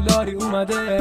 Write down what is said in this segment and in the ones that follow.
$100 اومده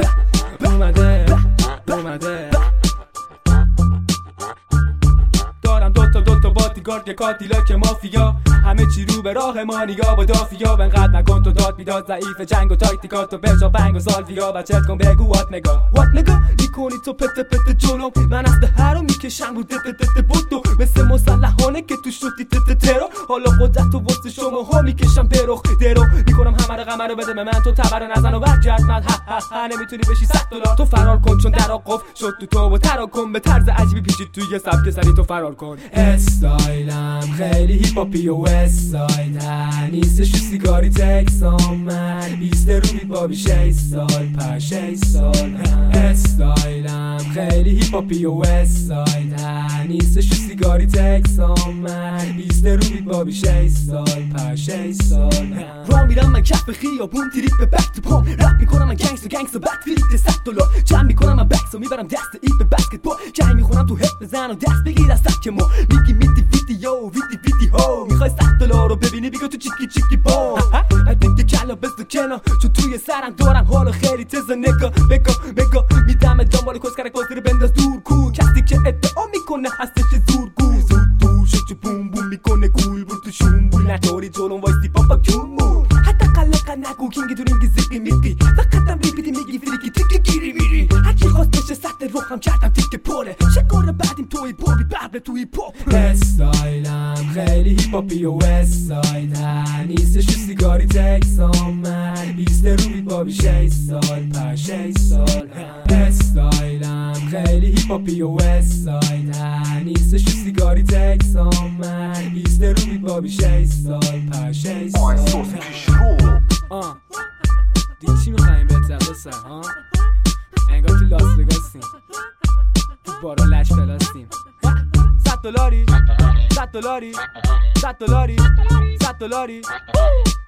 دارم دوتا بادیگارد یه کادیلاک مافیا، همه چی رو به راه ما نگاه با دافیا. انقدر نکن تو داد بیداد ضعیف جنگ و تاکتیکات و بجا بنگ و سالویا. بچت کن بگو وات نگاه میکنی تو پت جلوم، من از دهر رو میکشم رو دت بودو مثل مسلحانه که تو شدی ترو. حالا قدرت و وسط شما ها میکشم درو میکنم همه رو قمر رو بده به من، تو تبر نزن و برگرد من نمیتونی بشی $100. تو فرار کن چون در قفل شد تو و تراکم به طرز عجیبی پیچید توی یه سبک سری، تو فرار کن. استایلم خیلی هیپ هاپی و وستاید، نیستش سیگاری تکسام، من 20 رو بید بابی 6 سال پر 6 سال. استایلم خیلی هیپ هاپی و وستاید، نیستش سیگاری تکسام، من 20 رو بید بابی 6 سال پر 6 سال. راه میرم من کف خیابون تریپ به بک تو پام، رپ میکنم من گنگستر بک فریت $100. جمع میکنم من بکس و میبرم دست ایت به بسکتبال، جنگ میخونم تو هپ بزن و دست بگیر از سبک ما. میگی میتی ویدیو ها، میخوای $100 رو ببینی بگو تو چیکی با دیگه کلا بزن کنار، چون توی سرم دارم حالو خیلی تزه. بگا میدم دنبال کسکرک بازی رو بنداز دور کو، کسی که ادعا میکنه هستش زورگو. زود دوشه بوم بوم میکنه گول بول تو شومبول، نداری جلون وایستی پاپا کیومون. حتی قلقه نگو کینگی تو رینگی زیقی میقی، فقطم ریپیدی میگی فریکی تیکی گیری میری. هرچی خواست بشه سطح روخم کردم تیکه پره، شکار بعدیم توی بابی ببره توی پاپ. استایلم خیلی هیپ هاپی و وستاید، نیستش سیگاری تکسام، من 20 رو بید بابی 6 سال پر 6 سال. استایلم خیلی هیپ هاپی و وستاید، نیستش سیگاری تکسام، من 20 رو بید بابی 6 سال پر 6 سال. دیگه چی میخواییم بهت قصه ها؟ انگار تو لاس وگاسیم، تو بارا لش پلاستیم. $100